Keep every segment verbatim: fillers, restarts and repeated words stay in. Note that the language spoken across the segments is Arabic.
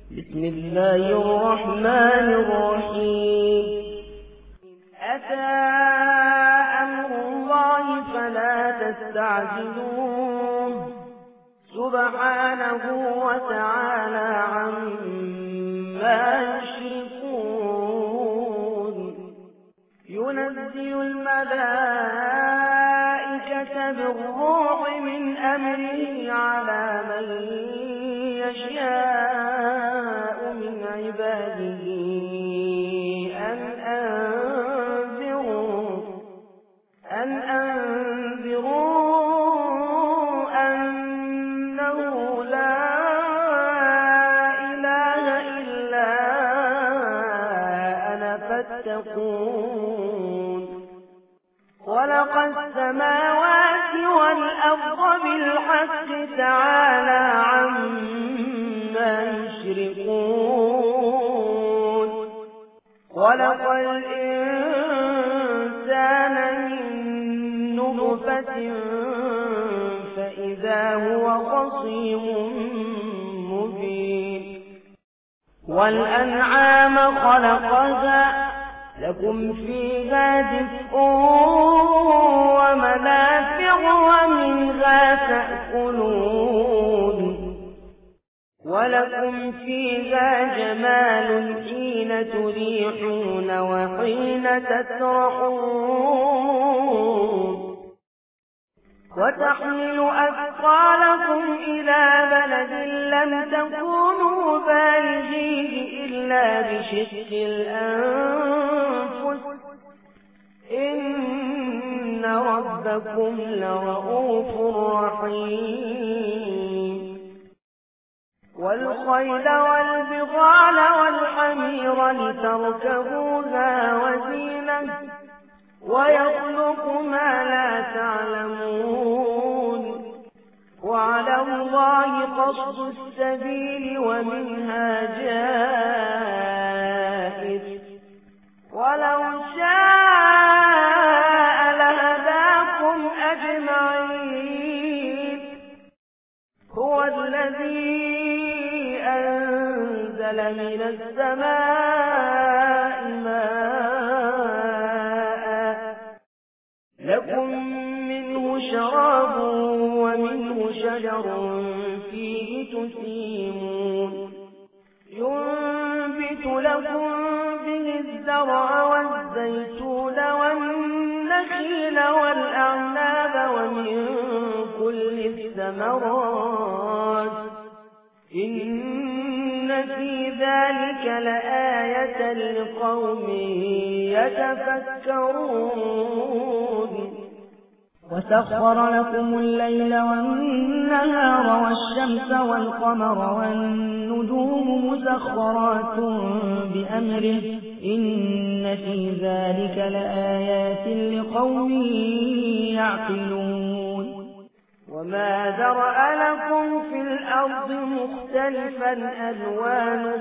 بسم الله الرحمن الرحيم أتى أمر الله فلا تستعجلوه سبحانه وتعالى عما يشركون ينزل الملائكة بالروح من أمره على من يشاء من عباده أن أنذروا أن أنذروا أنه لا إله إلا أنا فاتقون خلق السماوات والأرض بالحق تعالى عما يشركون خلق الإنسان من نطفة فإذا هو خصيم مبين والأنعام خلقها لكم فيها دفء ومنافع ومنها تأكلون ولكم فيها جمال حين تريحون وحين تسرحون وتحمل أثقالكم إلى بلد لم تكونوا بالغيه إلا بشق الأنفس إن ربكم لرؤوف رحيم والخيل والبغال والحمير لتركبوها وزينة ويخلق ما لا تعلمون وعلى الله قصد السبيل ومنها جائر ولو شاء لهداكم أجمعين هو الذي أنزل من السماء ماء لكم منه شراب ومنه شجر فيه تسيمون ينبت لكم به الزرع والزيتون والنخيل والأعناب ومن كل الثمرات إن في ذلك لآية لقوم يتفكرون وسخر لكم الليل والنهار والشمس والقمر والنجوم مسخرات بأمره إن في ذلك لآيات لقوم يعقلون وما ذرأ لكم في الأرض مختلفا ألوانه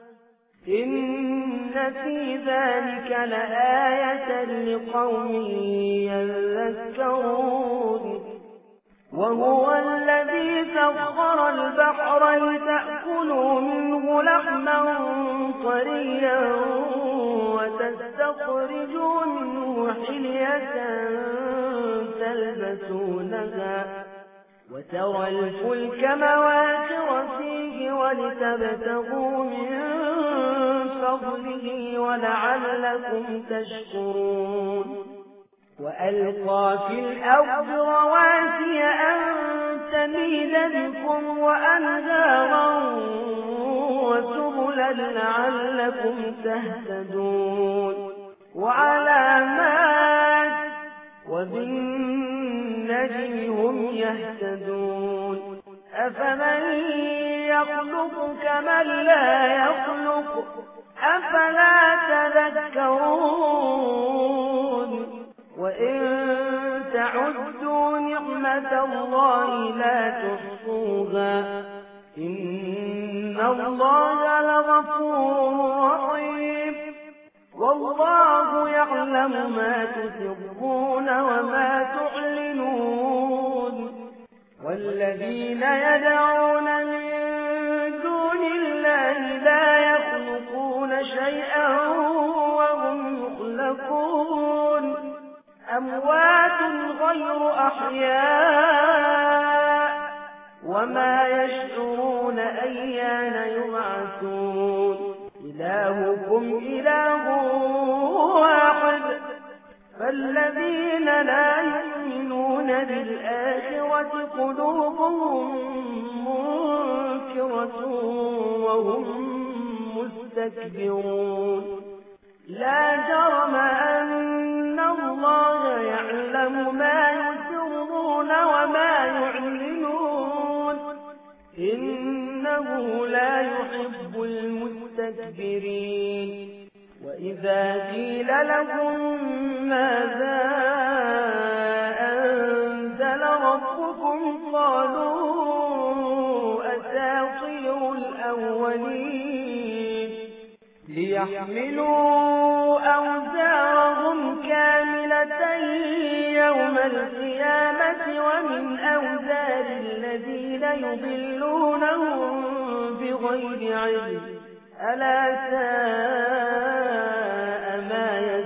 إن في ذلك لآية لقوم يذكرون وهو الذي سخر البحر لتأكلوا منه لحما طريا وتستخرجوا منه حلية تلبسونها وترى الفلك مواخر فيه ولتبتغوا من فضله ولعلكم تشكرون وألقى في الأرض رواسي أن تميد بكم وأنهارا وسبلا لعلكم تهتدون وعلامات وبالنجم هم يهتدون أفمن يخلق كمن لا يخلق أفلا تذكرون وإن تعدوا نعمة الله لا تحصوها إن الله لغفور رحيم والله يعلم ما تسرون وما تعلنون والذين يدعون من دون الله غير أحياء وما يشعرون أيان يبعثون إلهكم إله واحد فالذين لا يؤمنون بالآخرة قلوبهم منكرة وهم مستكبرون لا جرم أن الله يعلم ما يسرون وما يعلنون إنه لا يحب المستكبرين وإذا قيل لهم ماذا أنزل ربكم قالوا أساطير الأولين ليحملوا أوزارهم كاملة يوم القيامة ومن أوزار الذين يضلونهم بغير علم ألا ساء ما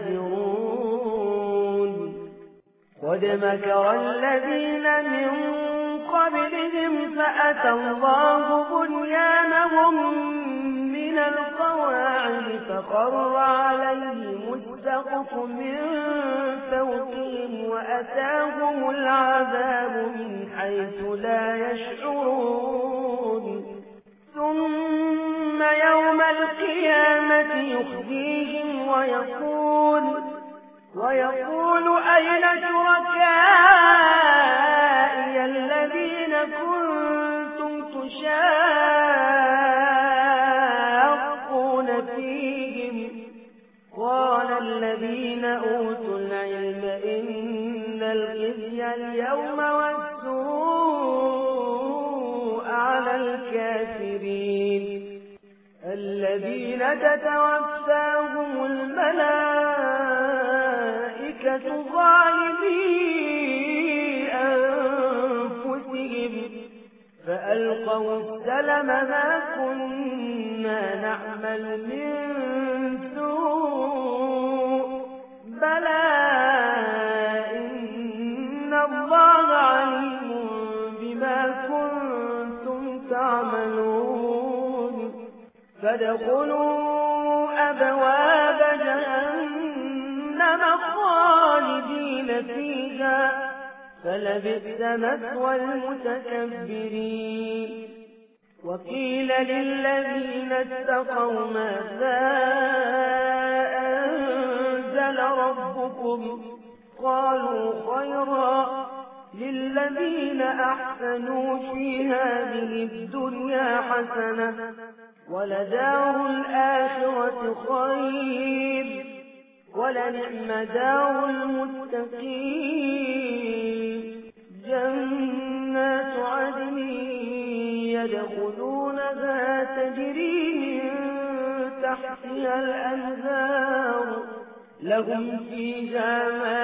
يزرون قد مكر الذين من قبلهم فأتى الله بنيانهم من القواعد فخر عليهم السقف من فوقهم وأتاهم العذاب من حيث لا يشعرون ثم يوم القيامة يخزيهم ويقول ويقول أين شركائي الذين كنتم تشاقون فيهم قال الذين أوتوا العلم إن الخزي اليوم والسوء على الكافرين الذين تتوفاهم الملائكة ظالمي أنفسهم فألقوا السلم ما كنا نعمل من سوء بلى إن الله عليم بما كنتم تعملون فادخلوا أبواب جهنم خالدين فيها فلبئس مثوى المتكبرين وقيل للذين اتقوا ماذا أنزل ربكم قالوا خيرا للذين أحسنوا في هذه الدنيا حسنة ولدار الآخرة خير ولنعم دار المتقين جنات عدن يدخلونها تجري من تحتها الأنهار لهم فيها ما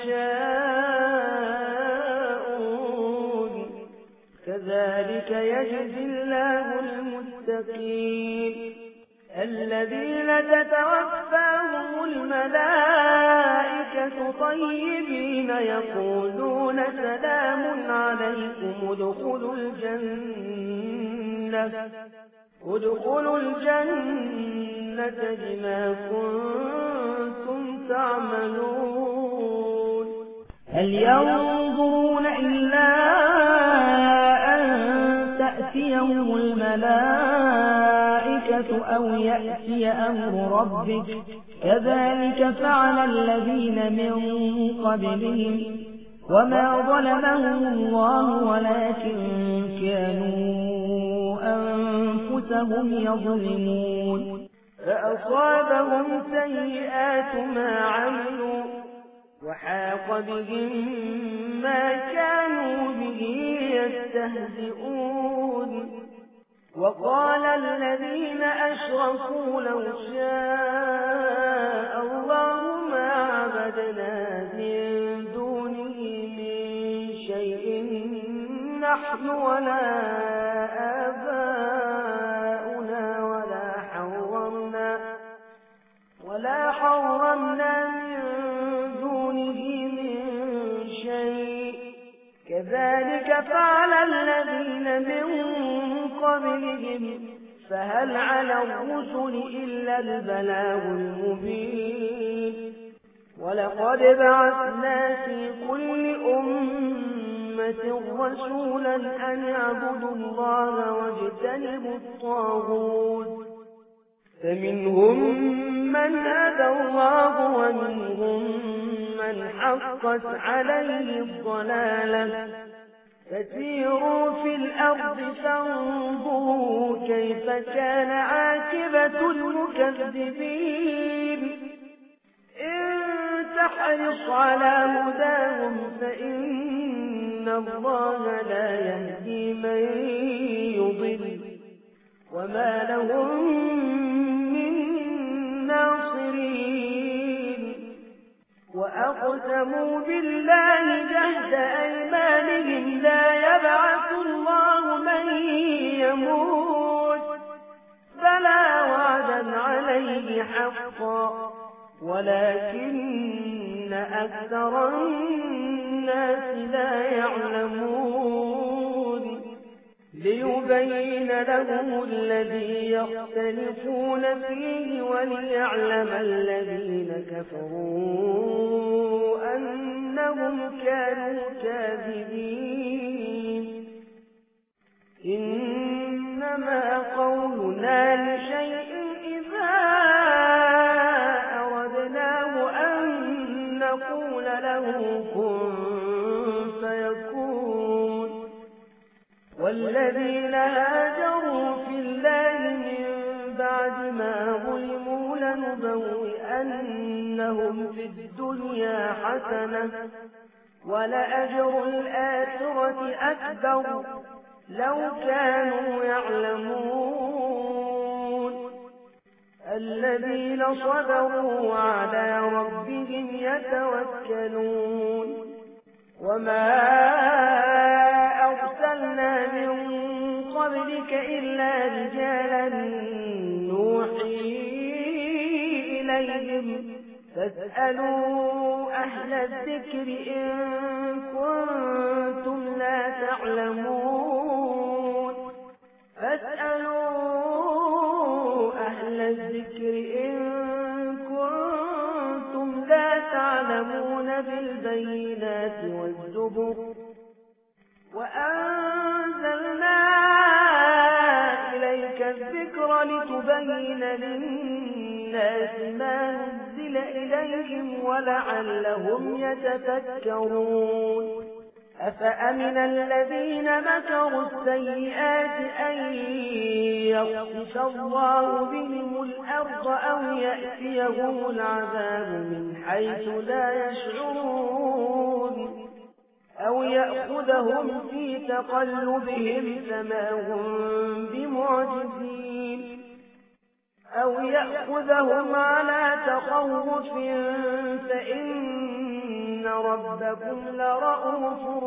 يشاءون كذلك يجزي الله المتقين الذين تتوفاهم الملائكة طيبين يقولون سلام عليكم ادخلوا الجنة ادخلوا الجنة بما كنتم تعملون هل ينظرون إلا أن تأتيهم الملائكة أو يأتي أمر ربك كذلك فعل الذين من قبلهم وما ظلمهم الله ولكن كانوا أنفسهم يظلمون فأصابهم سيئات ما عملوا وحاق بهم ما كانوا به يستهزئون وقال الذين أشركوا لو شاء الله ما عبدنا من دونه من شيء نحن ولا آباؤنا ولا حرمنا ولا حرمنا من دونه من شيء فعل الذين من قبلهم فهل على الرسل إلا البلاغ المبين ولقد بعثنا في كل أمة رسولا أن اعبدوا الله واجتنبوا الطاغوت فمنهم من هدى الله ومنهم من حقت عليه الضلالة فسيروا في الأرض فانظروا كيف كان عاقبة المكذبين إن تحرص على هداهم فإن الله لا يهدي من يضل وما لهم من ناصرين وأقسموا بالله جهد أيمانهم لا يبعث الله من يموت بلى وعدا عليه حقا ولكن أكثر الناس لا يعلمون ليبين لهم الذي يختلفون فيه وليعلم الذين كفروا أنهم كانوا كاذبين إنما قولنا لشيء إذا أردناه أن نقول له كن فيكون والذين هاجروا في الله من بعد ما ظلموا لنبوئنهم في الدنيا حسنة ولأجر الآخرة أكبر لو كانوا يعلمون الذين صبروا على ربهم يتوكلون وما أرسلنا من قبلك إلا رجالا نوحي إليهم فاسألوا أهل الذكر إن كنتم لا تعلمون فاسألوا أهل الذكر إن كنتم لا تعلمون بالبينات والزبر وأنزلنا إليك الذكر لتبين للناس ما نزل إليهم ولعلهم يتفكرون أفأمن الذين مكروا السيئات أن يخسف الله بهم الأرض أو يأتيهم العذاب من حيث لا يشعرون أو يأخذهم في تقلبهم فما هم بمعجزين أو يأخذهم على تخوف فإن ربكم لرؤوف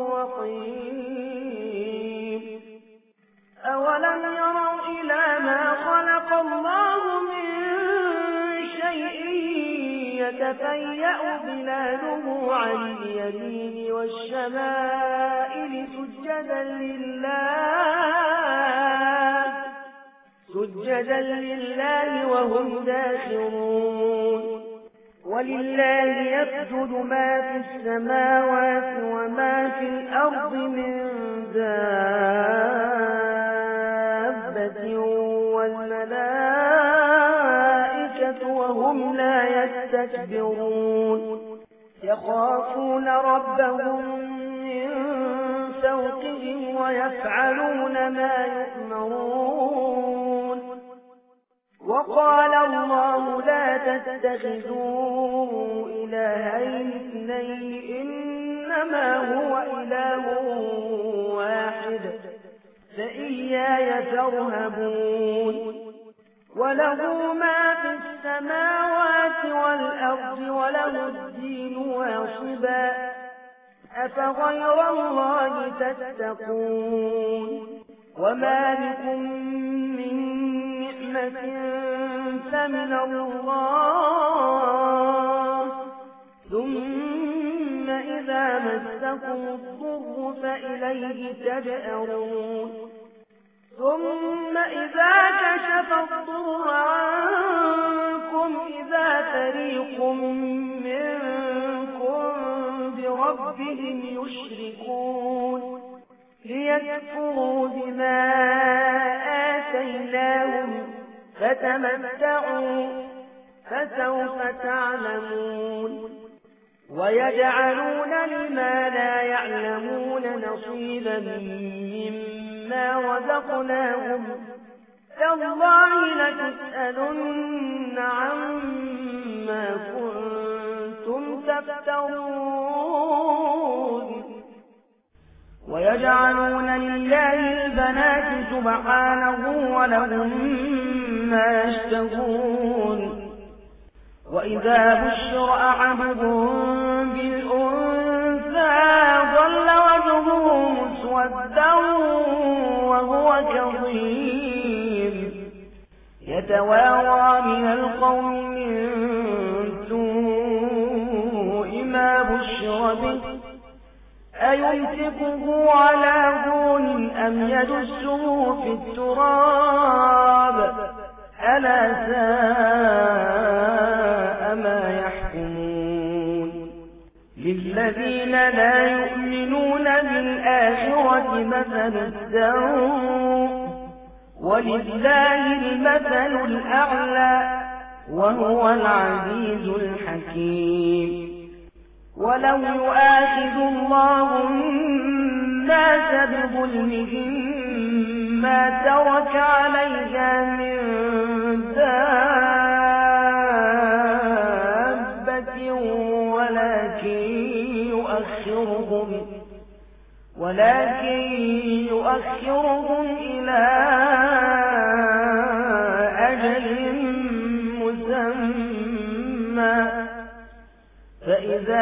رحيم أولم يروا إلى ما خلق الله من شيء يتفيأ ظلاله عن اليمين والشمائل سجدا لله سجدا لله وهم داخرون ولله يسجد ما في السماوات وما في الأرض من دابة والملائكة وهم لا يستكبرون يخافون ربهم من فوقهم ويفعلون ما يؤمرون وقال الله لا تتخذوا إلهين اثنين إنما هو إله واحد فإياي فارهبون وله ما في السماوات والأرض وله الدين واصبا أفغير الله تتقون وما بكم من نعمة فمن الله ثم إذا إذا مسكم الضر فإليه تجأرون ثم إذا كشف الضر عنكم إذا فريق منكم بربهم يشركون ليكفروا بما آتيناهم فتمتعوا فسوف تعلمون ويجعلون لما لا يعلمون نصيبا مما رزقناهم تالله لتسألن عما كنتم تفترون ويجعلون لله البنات سبحانه ولهم ما يشتهون وإذا بشر أحدهم بالأنثى ظل وجهه مسودا وهو كظيم يتوارى من القوم من سوء ما بشر به أيمسكه على هون أم يدسه في التراب ألا ساء ما يحكمون للذين لا يؤمنون بالآخرة مثل السوء ولله المثل الأعلى وهو العزيز الحكيم ولو يؤاخذ الله الناس بظلمهم ما ترك عليها من دابة ولكن يؤخرهم ولكن يؤخرهم إلى أجل مسمى فإذا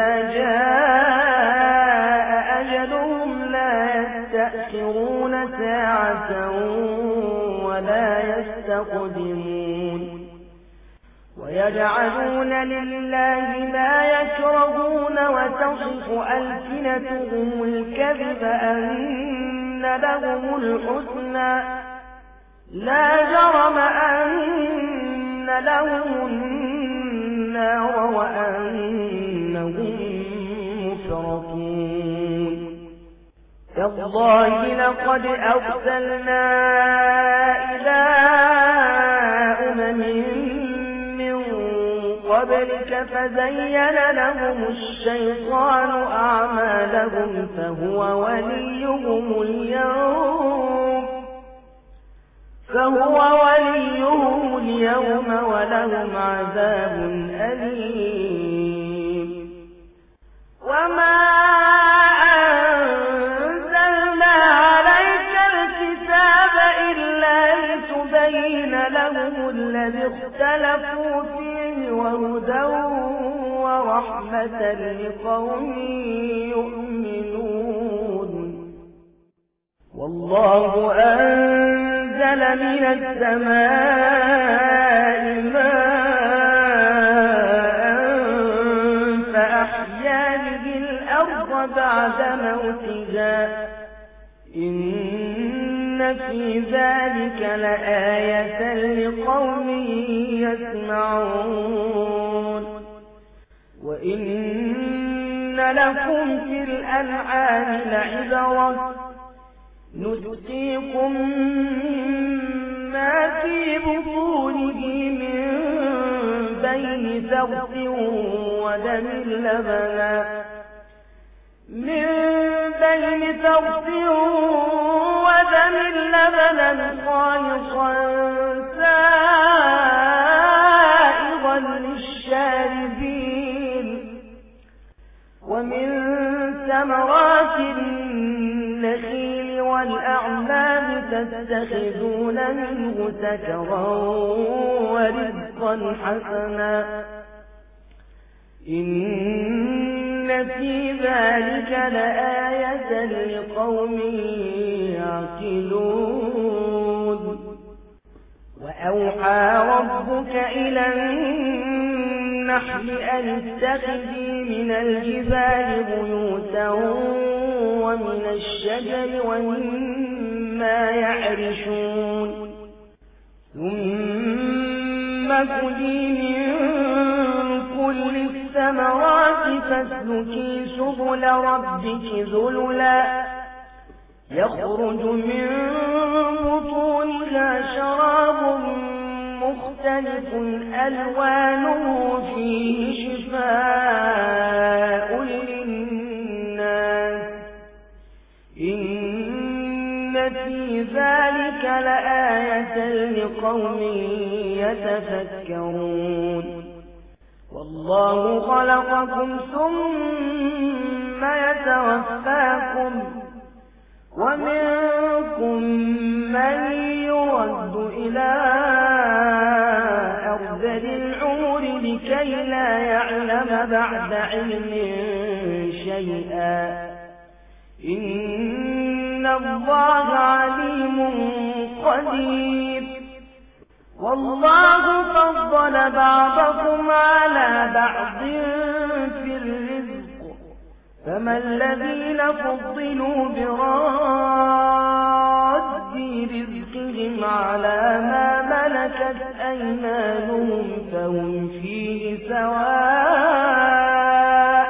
جاء أجلهم لا يستأخرون ساعة ولا يستقدمون ويجعلون لله ما يكرهون وتصف ألسنتهم الكذب أن لهم الحسنى لا جرم أن لهم النار وأنهم مفرطون تالله لقد أرسلنا إلى أمم من قبلك فزين لهم الشيطان أعمالهم فهو وليهم اليوم فهو وليهم اليوم ولهم عذاب أليم وما أنزلنا عليك الكتاب إلا لتبين لهم الذي اختلفوا فيه وهدى ورحمة لقوم يؤمنون والله أنزل من السماء ماء فأحيا به الأرض بعد موتها إن في ذلك لآية لقوم يسمعون وإن لكم في الأنعام لعبرة نسقيكم ما في بطونه من بين فرث ودم لبنا من بين فرث ودم لبنا خالصا سائغا للشاربين ومن ثمرات النخيل والأعناب تتخذون منه سكرا ورزقا حسنا إن في ذلك لآية لقوم يعقلون وأوحى ربك إلى النحل النحل أن اتخذي من الجبال بيوتا ومن الشجر ومما يعرشون ثم كلي من كل الثمرات فاسلكي سبل ربك ذللا يخرج من بطونها شراب مختلف ألوانه فيه شفاء للناس إن في ذلك لآية لقوم يتفكرون والله خلقكم ثم يتوفاكم ومنكم من يرد إلى أرذل العمر لكي لا يعلم بعد علم شيئا إن الله عليم قدير والله فضل بعضكم على بعض في الرزق فما الذين فضلوا براد رزقهم على ما ملكت أيمانهم فهم فيه سواء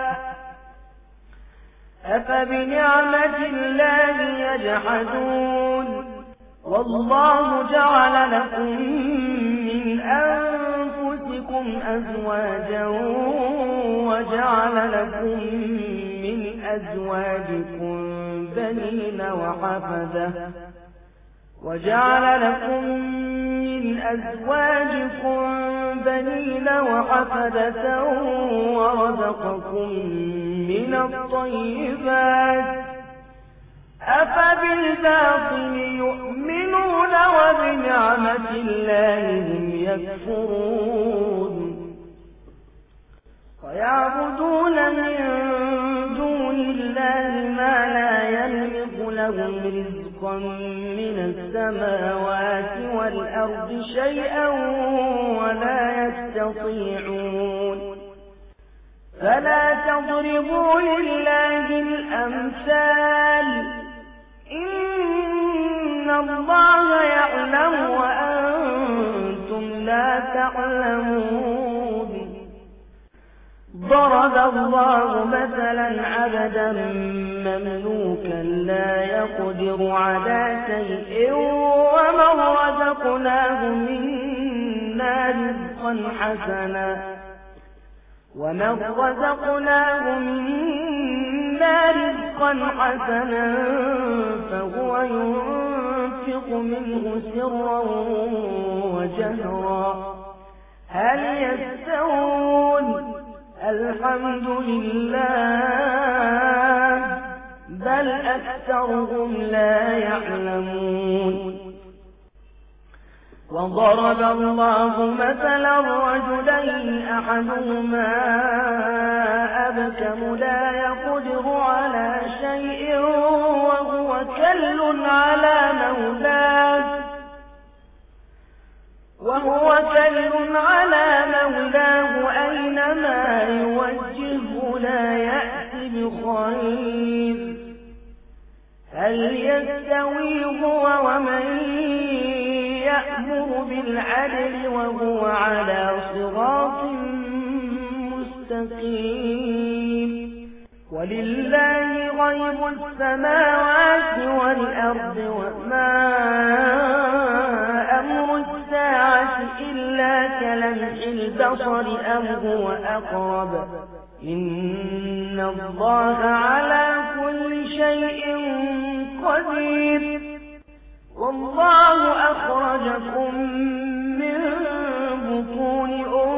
أفبنعمة الله يجحدون والله جعل لكم من أنفسكم أزواجا وجعل لكم من أزواجكم بنين وحفدة وجعل لكم من أزواجكم بنين وحفدة ورزقكم من الطيبات أفبالباطل يؤمنون وبنعمة الله هم يكفرون ويعبدون من دون الله ما لا يملك لهم رزقا من السماوات والأرض شيئا ولا يستطيعون فلا تضربوا لله الأمثال إن الله يعلم وأنتم لا تعلمون ضرب الله مثلا عبدا مملوكا لا يقدر على شيء ومن رزقناه منا رزقا حسنا ومن رزقناه منا رزقا حسنا فهو ينفق منه سرا وجهرا هل يستوون الحمد لله بل أكثرهم لا يعلمون وضرب الله مثلا رجلين أحدهما أبكم لا يقدر على شيء وهو كل على مولاه وهو كل على مولاه أينما يوجهه لا يأتي بخير هل يستوي هو ومن يأمر بالعدل وهو على صراط مستقيم ولله غيب السماوات والأرض وما أمر الساعة إلا كلمح البصر أو هو أقرب إن الله على كل شيء قدير والله أخرجكم من بطون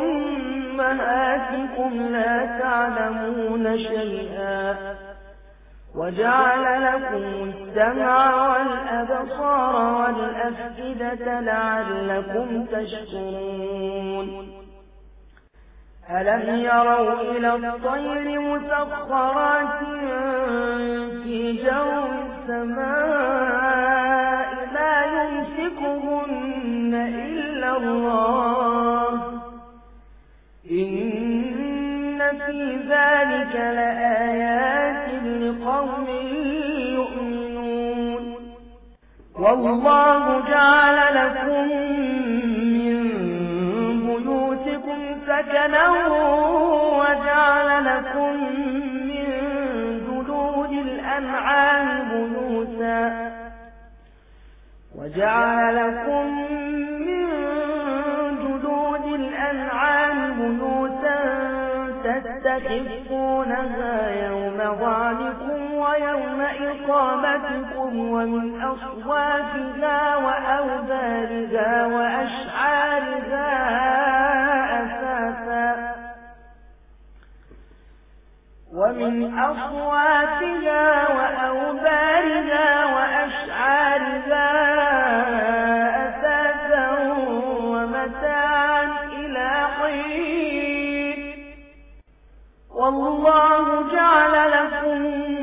أمهاتكم لا تعلمون شيئا وجعل لكم السمع والأبصار والأفئدة لعلكم تشكرون ألم يروا إلى الطير مسخرات في جو السماء لا يمسكهن إلا الله إن ذلك لآيات لقوم يؤمنون والله جعل لكم من بيوتكم سكنا وجعل لكم من جلود الأنعام بيوتا وجعل لكم من جلود الأنعام بيوتا تستخفونها يوم ظعنكم ويوم إقامتكم ومن أصوافها وأوبارها وأشعارها أثاثا ومن أصواتها وأوبارها وأشعارها أثاثا ومتاعا إلى حين والله جعل لكم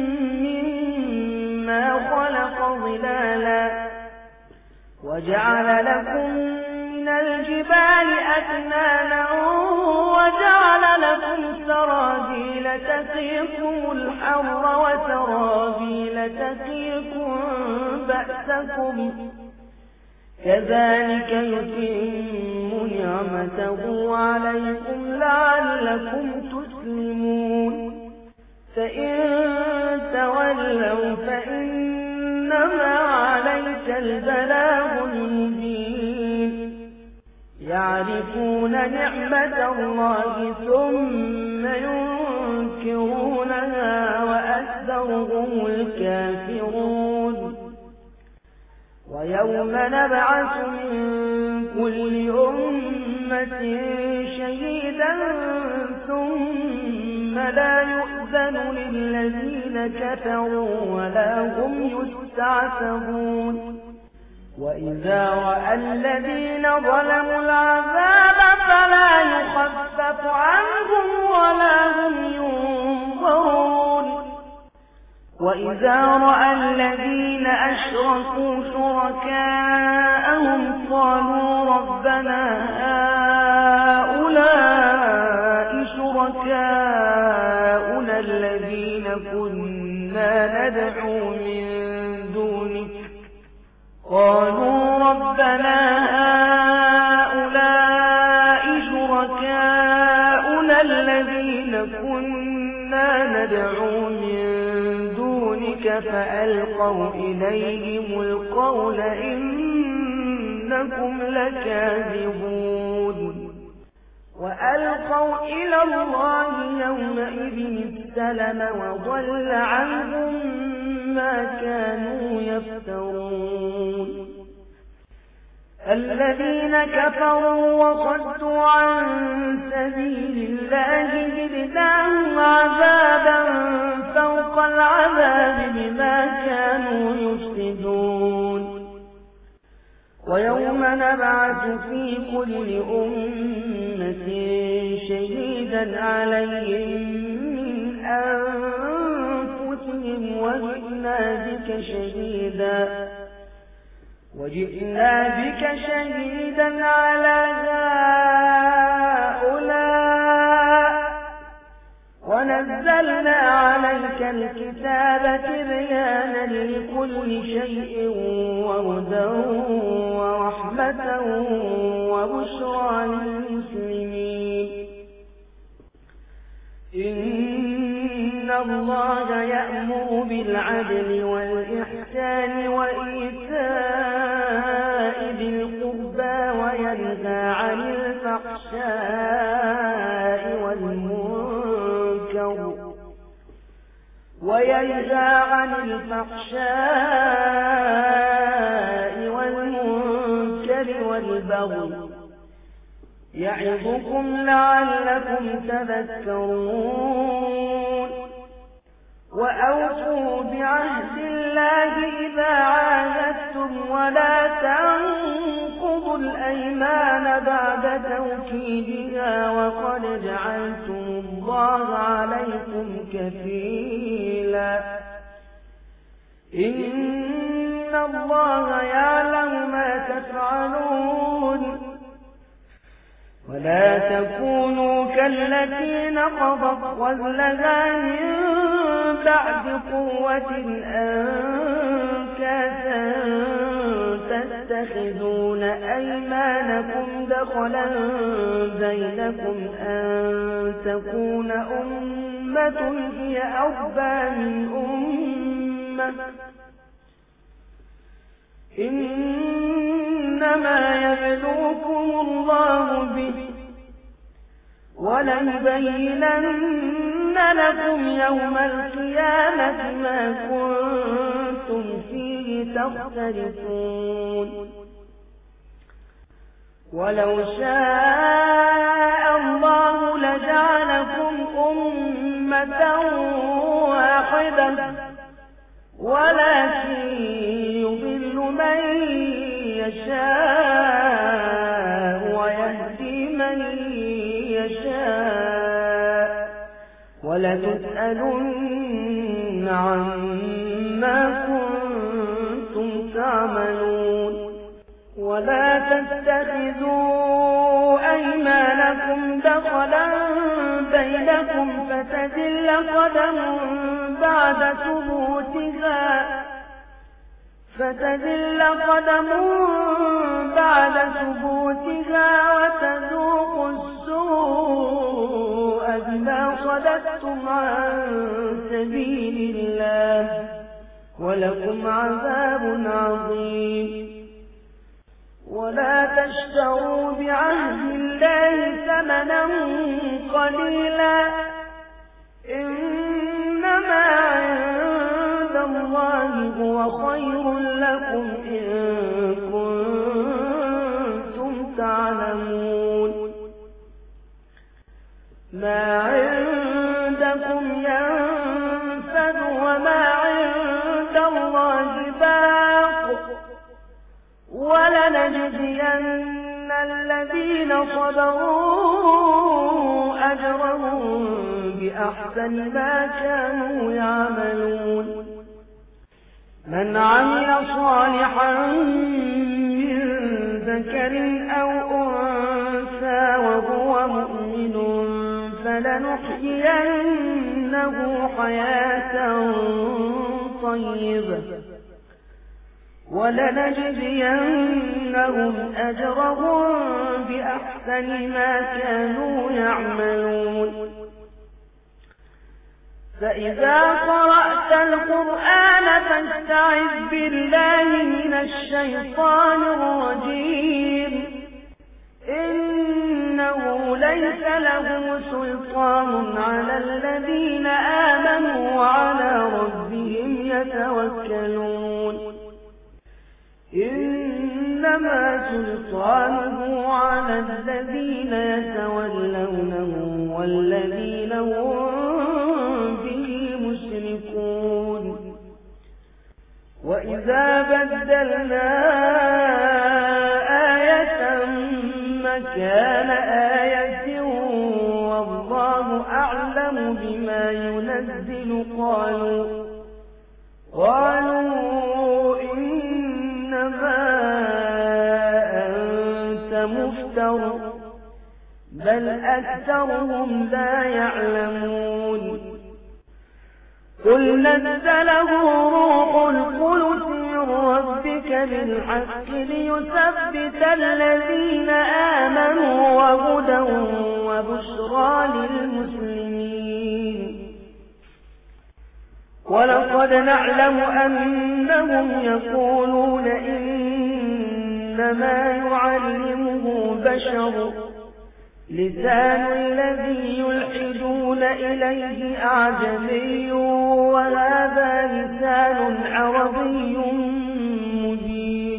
مما خلق ظلالا وجعل لكم من الجبال أكنانا وجعل لكم سرابيل تقيكم الحر وسرابيل تقيكم بأسكم كذلك يتم نعمته عليكم لعلكم تسلمون فإن تولوا فإنما عليك البلاغ المبين يعرفون نعمة الله ثم ينكرونها وأكثرهم الكافرون ويوم نبعث من كل أمة شهيدا ثم لا يؤذن للذين كفروا ولا هم يستعتبون وإذا رأى الذين ظلموا العذاب فلا يخفف عنهم ولا هم ينظرون وإذا رأى الذين أشركوا شركاءهم قالوا ربنا هؤلاء شركاؤنا الذين كنا ندعو من دونك قالوا ربنا هؤلاء شركاؤنا الذين كنا ندعو من دونك فألقوا إليهم القول إنكم لكاذبون وألقوا إلى الله يومئذ السلم وضل عنهم ما كانوا يفترون الذين كفروا وصدوا عن سبيل الله زدناهم عذابا فوق العذاب بما كانوا يفسدون ويوم نبعث في كل أمة شهيدا عليهم من أنفسهم وجئنا بك شهيدا وجئنا بك شهيدا على هؤلاء ونزلنا عليك الكتاب تبيانا لكل شيء وهدى ورحمة وبشرى للمسلمين إن الله يأمر بالعدل والإحسان وإيتاء ذي القربى وينهى عن الفحشاء والمنكر وينهى عن الفحشاء والمنكر والبغي يعظكم لعلكم تذكرون وأوفوا بعهد الله إذا عاهدتم ولا تنقضوا الأيمان بعد توكيدها وقد جعلتم الله عليكم كفيلا إن الله يعلم ما تفعلون ولا تكونوا كالتي نقضت غزلها من بعد قوة أنكاثا تتخذون أيمانكم دخلا بينكم أن تكون أمة هي أربى من أمة إنما يبلوكم الله به وليبينن لكم يوم القيامة ما كنتم فيه تختلفون ولو شاء الله لجعلكم أمة واحدة ولكن يضل من يشاء ويهدي من يشاء ولتسألن عما كنتم تعملون ولا تتخذوا أيمانكم دخلا بينكم فتزل قدم بعد ثبوتها فتزل قدم بعد ثبوتها وتذوقوا السوء بما صددتم عن سبيل الله ولكم عذاب عظيم ولا تشتروا بعهد الله ثمنا قليلا إنما عند الله هو خير لكم إن كنتم تعلمون ما عندكم ينفد وما عند الله باق ولنجزين الذين صبروا أجرهم بأحسن ما كانوا يعملون من عمل صالحا من ذكر أو أنثى وهو مؤمن فلنحيينه حياة طيبة ولنجزينهم أجرهم بأحسن ما كانوا يعملون فإذا قرأت القرآن فاستعذ بالله من الشيطان الرجيم إنه ليس له سلطان على الذين آمنوا وعلى ربهم يتوكلون إنما سلطانه على الذين يتولونه والذين هم به مشركون وإذا بدلنا آية مكان آية والله أعلم بما ينزل قالوا قالوا إنما أنت مفتر بل أكثرهم لا يعلمون قل نزله روح القدس من ربك بالحق ليثبت الذين آمنوا وهدى وبشرى للمسلمين ولقد نعلم أنهم يقولون إنما يعلمه بشر لسان الذي يلحدون إليه أعجمي وهذا لسان عربي مبين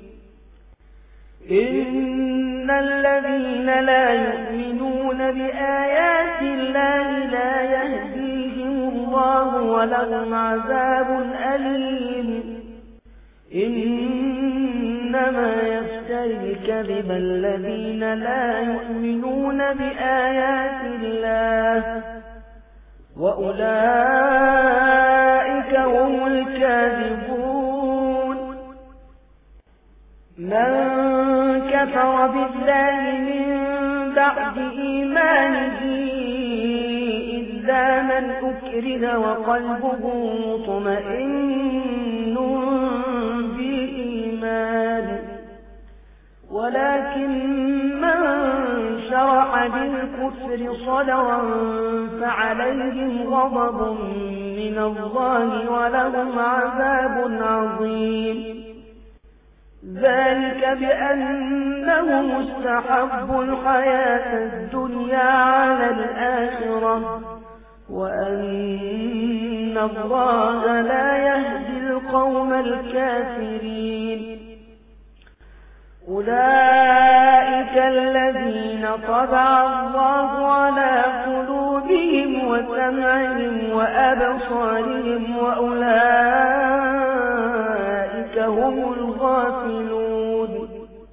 إن الذين لا يؤمنون بآيات الله لا يهديهم الله ولهم عذاب أليم إنما يفتري الكذب الذين لا يؤمنون بآيات الله وأولئك هم الكاذبون من كفر بالله من بعد إيمانه إلا من أكره وقلبه مطمئن بالإيمان ولكن من شرح بالكفر صدرا فعليهم غضب من الله ولهم عذاب عظيم ذلك بأنهم استحبوا الحياة الدنيا على الآخرة وأن الله لا يهدي القوم الكافرين أولئك الذين طبع الله على قلوبهم وسمعهم وأبصارهم وأولئك هم الغافلون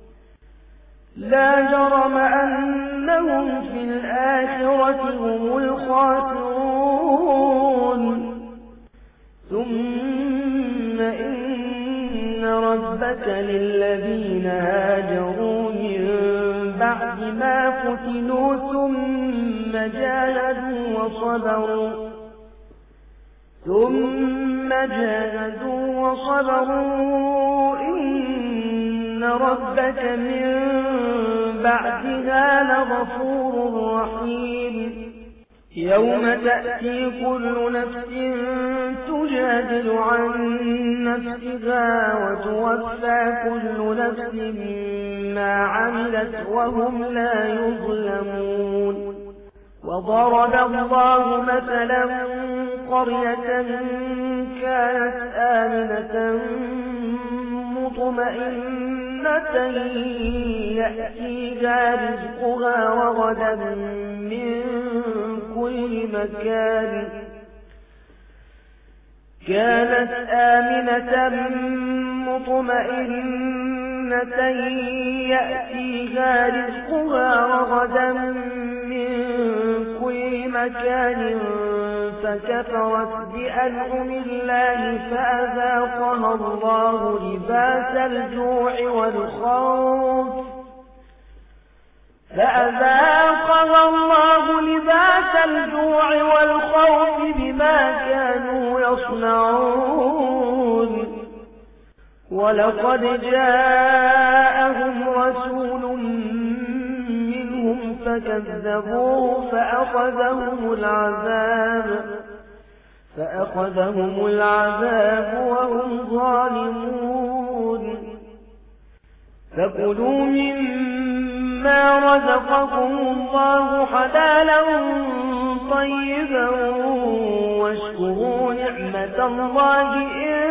لا جرم أنهم في الآخرة هم الخاسرون ثم إن ربك للذين هاجروا من بعد ما فتنوا ثم جاهدوا وصبروا ثم جاهدوا وصبروا إن ربك من بعدها لغفور رحيم يوم تأتي كل نفس تجادل عن نفسها وتوفى كل نفس ما عملت وهم لا يظلمون وضرب الله مثلا قرية كانت آمنة مطمئنة يأتيها رزقها رغدا من كل مكان كانت آمنة مطمئنة يأتيها رزقها رغدا من كل مكان فكفرت بأنعم الله فأذاقها الله لباس الجوع والخوف فأذاقها الله لباس الجوع والخوف بما كانوا يصنعون ولقد جاءهم رسول منهم فكذبوه فأخذهم العذاب فأخذهم العذاب وهم ظالمون فكلوا مما رزقكم الله حلالا طيبا واشكروا نعمة الله إن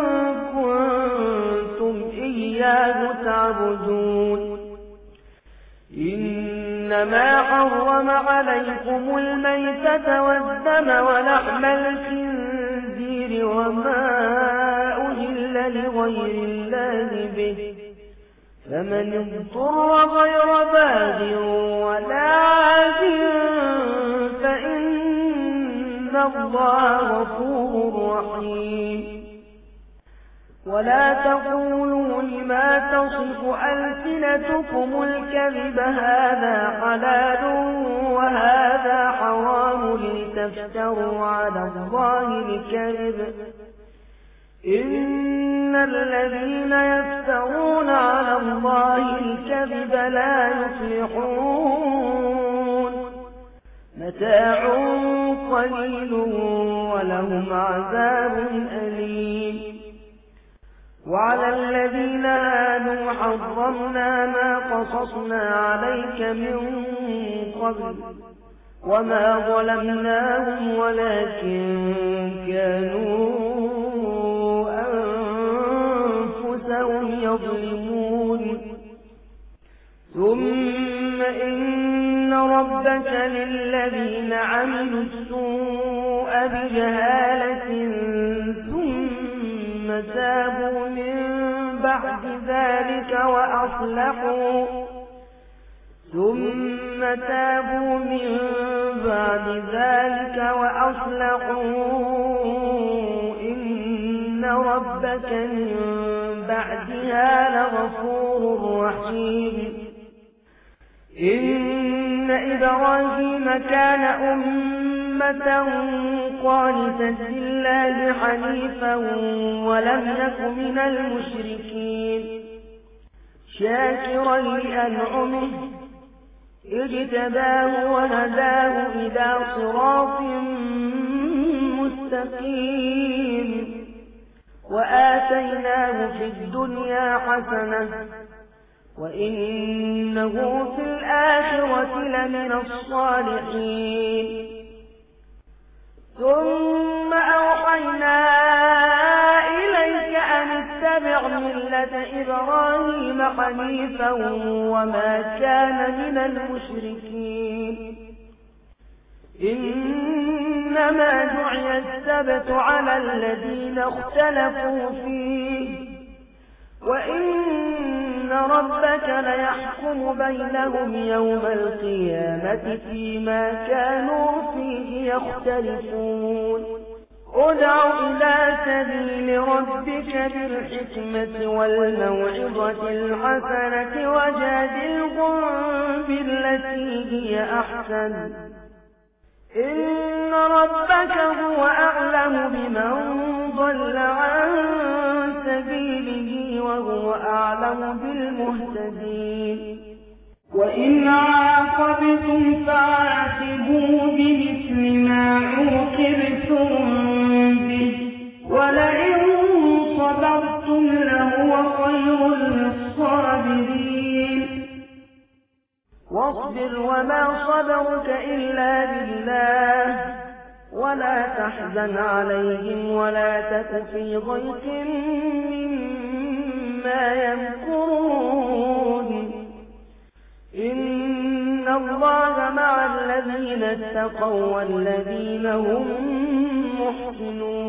كنتم إياه تعبدون إنما حرم عليكم الميتة والدم ولحم الخنزير وما أهل لغير الله به فمن اضطر غير باغ ولا عاد فإن الله غفور رحيم ولا تقولوا لما تصف ألسنتكم الكذب هذا حلال وهذا حرام لتفتروا على الله الكذب إن الذين يفترون على الله الكذب لا يفلحون متاع قليل ولهم عذاب أليم وعلى الذين آمنوا حرمنا ما قصصنا عليك من قبل وما ظلمناهم ولكن كانوا أنفسهم يظلمون ثم إن ربك للذين عملوا السوء بجهالة ثم تابوا من بعد ذلك وأصلحوا ثم تابوا من بعد ذلك وأصلحوا إن ربك من بعدها لغفور رحيم إن إبراهيم كان أمة قانتا لله حنيفا ولم يك من المشركين شاكرا لأنعمه اجتباه وهداه إلى صراط مستقيم وآتيناه في الدنيا حسنة وإنه في الآخرة لمن الصالحين ثم أوحينا إليك أن اتبع ملة إبراهيم حنيفا وما كان من المشركين إنما دعي السبت على الذين اختلفوا فيه وإن ربك ليحكم بينهم يوم القيامة فيما كانوا فيه يختلفون ادع إلى سبيل ربك بالحكمة والموعظة الحسنة وجادلهم بالتي هي أحسن إن ربك هو أعلم بمن ضل عن سبيله وهو أعلم بالمهتدين وإن عاقبتم فعاقبوا بمثل ما عوقبتم به ولئن صبرتم لهو خير للصابرين واصبر وما صبرك إلا بالله ولا تحزن عليهم ولا تك في ضيق مما يمكرون إن الله مع الذين اتقوا والذين هم محسنون